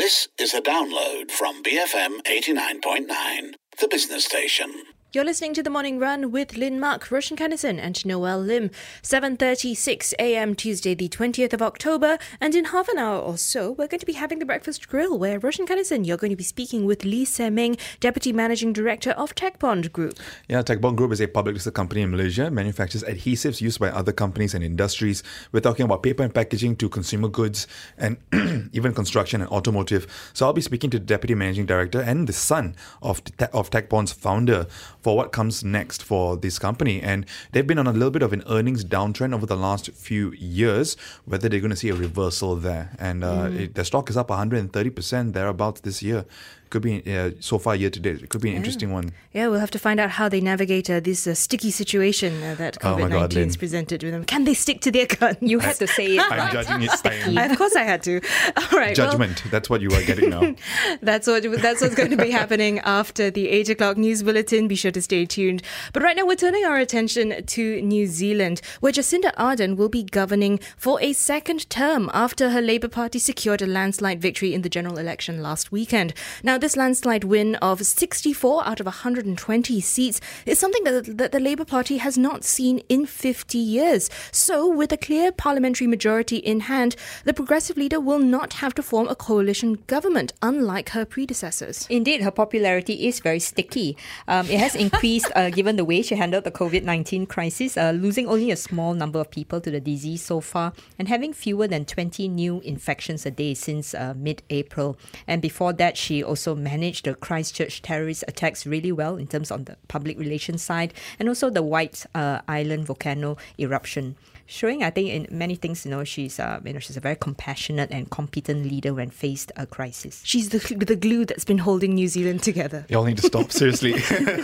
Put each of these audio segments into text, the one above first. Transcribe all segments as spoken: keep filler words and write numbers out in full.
This is a download from B F M eighty-nine point nine, the business station. You're listening to The Morning Run with Lynn Mark, Roshan Kennison and Noel Lim. seven thirty-six a.m. Tuesday the twentieth of October, and in half an hour or so, we're going to be having the Breakfast Grill, where Roshan Kennison, you're going to be speaking with Lee Se-Meng, Deputy Managing Director of TechBond Group. Yeah, TechBond Group is a public listed company in Malaysia, manufactures adhesives used by other companies and industries. We're talking about paper and packaging to consumer goods and even construction and automotive. So I'll be speaking to the Deputy Managing Director and the son of, Te- of TechBond's founder for what comes next for this company. And they've been on a little bit of an earnings downtrend over the last few years, whether they're going to see a reversal there. And uh, mm. it, their stock is up one hundred thirty percent thereabouts this year. Could be, uh, so far year to date, it could be an yeah. interesting one. Yeah, we'll have to find out how they navigate uh, this uh, sticky situation uh, that COVID nineteen has presented with them. Can they stick to their guns? You had to say it. I'm right? judging it. Sticky. Of course I had to. All right. Judgment, well, that's what you are getting now. that's, what, that's what's going to be happening after the eight o'clock news bulletin. Be sure to stay tuned. But right now we're turning our attention to New Zealand, where Jacinda Ardern will be governing for a second term after her Labour Party secured a landslide victory in the general election last weekend. Now, this landslide win of sixty-four out of one hundred twenty seats is something that, that the Labour Party has not seen in fifty years. So, with a clear parliamentary majority in hand, the Progressive leader will not have to form a coalition government, unlike her predecessors. Indeed, her popularity is very sticky. Um, it has increased uh, given the way she handled the COVID nineteen crisis, uh, losing only a small number of people to the disease so far and having fewer than twenty new infections a day since uh, mid-April. And before that, she also managed the Christchurch terrorist attacks really well in terms of the public relations side, and also the White uh, Island volcano eruption, showing, I think, in many things, you know, she's uh, you know she's a very compassionate and competent leader when faced a crisis. She's the the glue that's been holding New Zealand together. You all need to stop, seriously.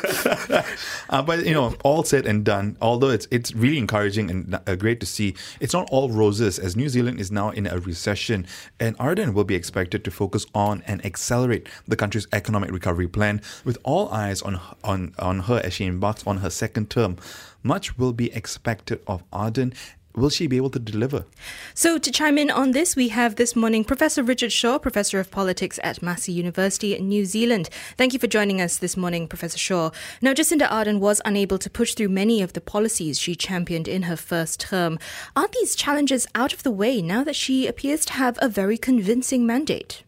uh, but you know, all said and done, although it's it's really encouraging and uh, great to see, it's not all roses, as New Zealand is now in a recession, and Ardern will be expected to focus on and accelerate the country's economic recovery plan, with all eyes on on on her as she embarks on her second term. Much will be expected of Ardern. Will she be able to deliver? So to chime in on this, we have this morning Professor Richard Shaw, Professor of Politics at Massey University in New Zealand. Thank you for joining us this morning, Professor Shaw. Now, Jacinda Ardern was unable to push through many of the policies she championed in her first term. Are these challenges out of the way now that she appears to have a very convincing mandate?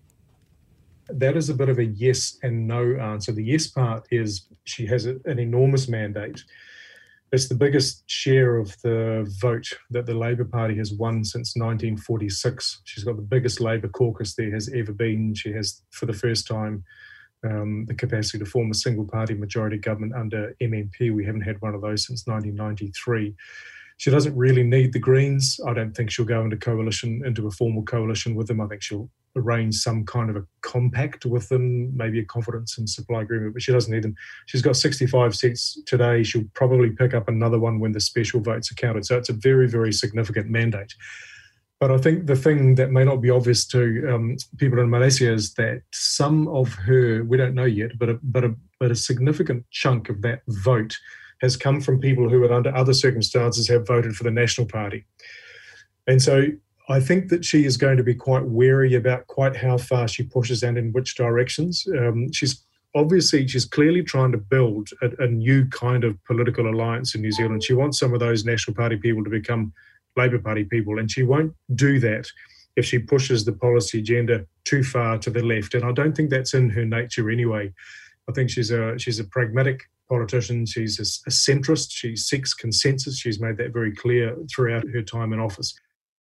That is a bit of a yes and no answer. The yes part is she has a, an enormous mandate. It's the biggest share of the vote that the Labour Party has won since nineteen forty-six. She's got the biggest Labour caucus there has ever been. She has, for the first time, um, the capacity to form a single-party majority government under M M P. We haven't had one of those since nineteen ninety-three. She doesn't really need the Greens. I don't think she'll go into coalition, into a formal coalition with them. I think she'll arrange some kind of a compact with them, maybe a confidence and supply agreement, but she doesn't need them. She's got sixty-five seats today. She'll probably pick up another one when the special votes are counted. So it's a very, very significant mandate. But I think the thing that may not be obvious to um, people in Malaysia is that some of her, we don't know yet, but a, but a, but a significant chunk of that vote has come from people who, under other circumstances, have voted for the National Party. And so I think that she is going to be quite wary about quite how far she pushes and in which directions. Um, she's obviously, she's clearly trying to build a, a new kind of political alliance in New Zealand. She wants some of those National Party people to become Labour Party people, and she won't do that if she pushes the policy agenda too far to the left. And I don't think that's in her nature anyway. I think she's a she's a pragmatic politician. She's a, a centrist. She seeks consensus. She's made that very clear throughout her time in office.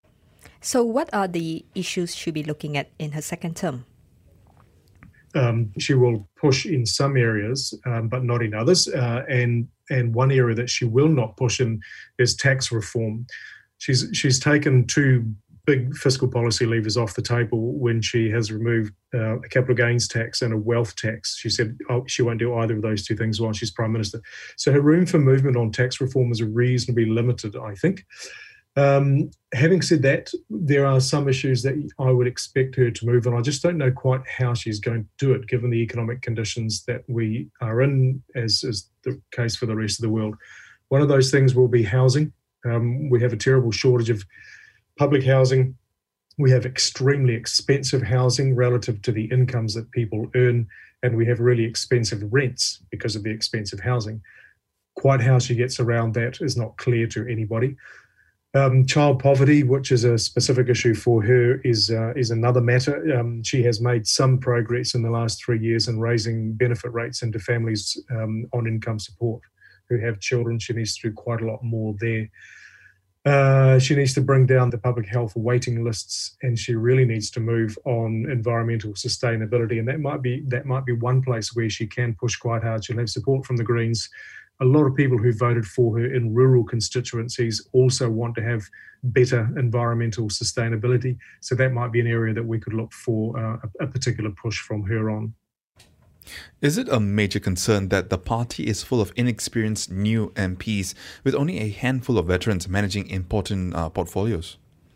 So what are the issues she'll be looking at in her second term? Um, she will push in some areas, um, but not in others. Uh, and and one area that she will not push in is tax reform. She's she's taken two big fiscal policy levers off the table when she has removed uh, a capital gains tax and a wealth tax. She said oh, she won't do either of those two things while she's Prime Minister. So her room for movement on tax reform is reasonably limited, I think. Um, having said that, there are some issues that I would expect her to move on. I just don't know quite how she's going to do it, given the economic conditions that we are in, as is the case for the rest of the world. One of those things will be housing. Um, we have a terrible shortage of public housing. We have extremely expensive housing relative to the incomes that people earn, and we have really expensive rents because of the expensive housing. Quite how she gets around that is not clear to anybody. Um, child poverty, which is a specific issue for her, is uh, is another matter. Um, she has made some progress in the last three years in raising benefit rates into families um, on income support who have children. She needs to do quite a lot more there. Uh, she needs to bring down the public health waiting lists, and she really needs to move on environmental sustainability. And that might be that might be one place where she can push quite hard. She'll have support from the Greens. A lot of people who voted for her in rural constituencies also want to have better environmental sustainability. So that might be an area that we could look for uh, a, a particular push from her on. Is it a major concern that the party is full of inexperienced new M Ps with only a handful of veterans managing important uh, portfolios?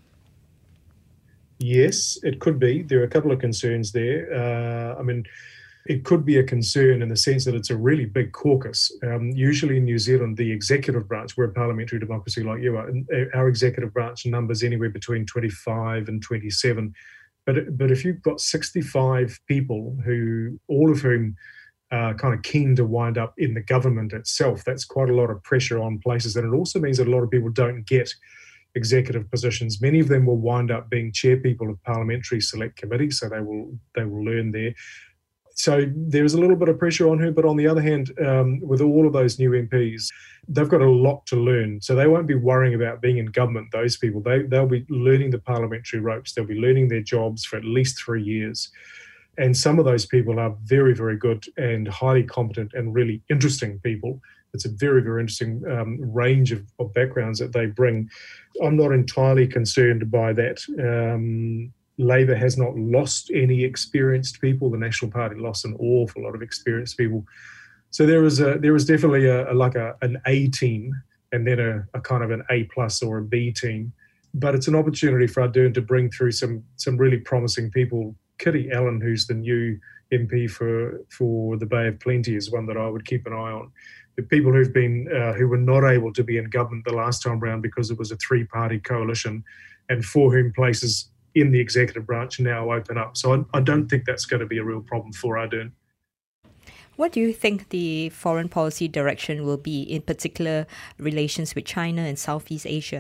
Yes, it could be. There are a couple of concerns there. Uh, I mean, it could be a concern in the sense that it's a really big caucus. Um, usually in New Zealand, the executive branch, we're a parliamentary democracy like you are, and our executive branch numbers anywhere between twenty-five and twenty-seven. But, but if you've got sixty-five people who, all of whom are kind of keen to wind up in the government itself, that's quite a lot of pressure on places. And it also means that a lot of people don't get executive positions. Many of them will wind up being chairpeople of parliamentary select committees, so they will they will learn there. So there's a little bit of pressure on her, but on the other hand, um, with all of those new M Ps, they've got a lot to learn. So they won't be worrying about being in government, those people. They, they'll be learning the parliamentary ropes. They'll be learning their jobs for at least three years. And some of those people are very, very good and highly competent and really interesting people. It's a very, very interesting um, range of, of backgrounds that they bring. I'm not entirely concerned by that. Um, Labour has not lost any experienced people. The National Party lost an awful lot of experienced people. So there is a there is definitely a, a like a an A team and then a, a kind of an A plus or a B team. But it's an opportunity for Ardern to bring through some some really promising people. Kitty Allen, who's the new M P for for the Bay of Plenty, is one that I would keep an eye on. The people who've been uh, who were not able to be in government the last time round because it was a three-party coalition, and for whom places in the executive branch now open up. So I, I don't think that's going to be a real problem for Ardern. What do you think the foreign policy direction will be, in particular relations with China and Southeast Asia?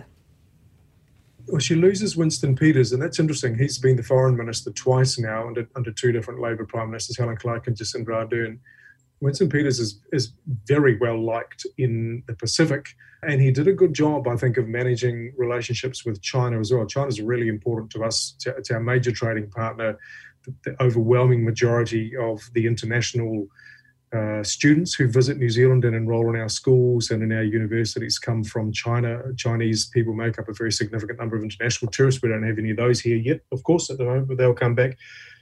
Well, she loses Winston Peters, and that's interesting. He's been the foreign minister twice now under, under two different Labour prime ministers, Helen Clark and Jacinda Ardern. Winston Peters is, is very well liked in the Pacific, and he did a good job, I think, of managing relationships with China as well. China's really important to us. It's our major trading partner. The, the overwhelming majority of the international uh, students who visit New Zealand and enroll in our schools and in our universities come from China. Chinese people make up a very significant number of international tourists. We don't have any of those here yet, of course, at the moment, but they'll come back.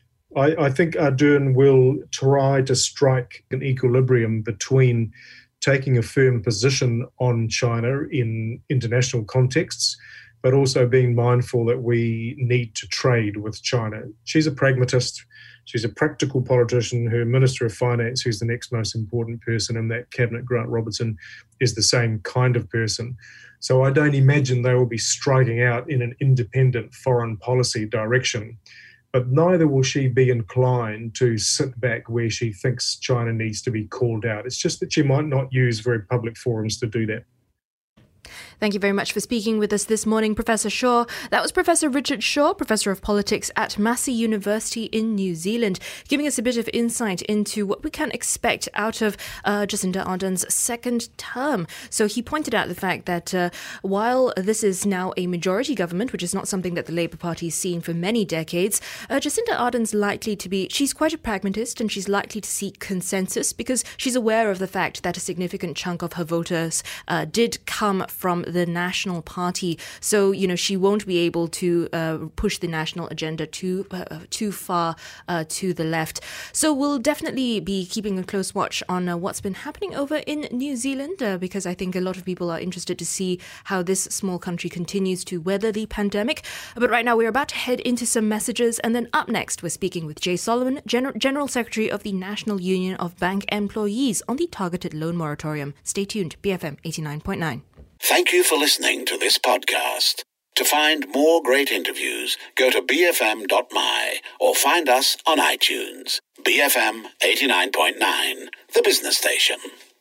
I, I think Ardern will try to strike an equilibrium between taking a firm position on China in international contexts, but also being mindful that we need to trade with China. She's a pragmatist. She's a practical politician. Her Minister of Finance, who's the next most important person in that cabinet, Grant Robertson, is the same kind of person. So I don't imagine they will be striking out in an independent foreign policy direction. But neither will she be inclined to sit back where she thinks China needs to be called out. It's just that she might not use very public forums to do that. Thank you very much for speaking with us this morning, Professor Shaw. That was Professor Richard Shaw, Professor of Politics at Massey University in New Zealand, giving us a bit of insight into what we can expect out of uh, Jacinda Ardern's second term. So he pointed out the fact that uh, while this is now a majority government, which is not something that the Labour Party has seen for many decades, uh, Jacinda Ardern's likely to be, she's quite a pragmatist and she's likely to seek consensus because she's aware of the fact that a significant chunk of her voters uh, did come from the National Party. So, you know, she won't be able to uh, push the national agenda too uh, too far uh, to the left. So we'll definitely be keeping a close watch on uh, what's been happening over in New Zealand uh, because I think a lot of people are interested to see how this small country continues to weather the pandemic. But right now we're about to head into some messages, and then up next we're speaking with Jay Solomon, Gen- General Secretary of the National Union of Bank Employees, on the targeted loan moratorium. Stay tuned, B F M eighty-nine point nine. Thank you for listening to this podcast. To find more great interviews, go to b f m dot m y or find us on iTunes. B F M eighty-nine point nine, the business station.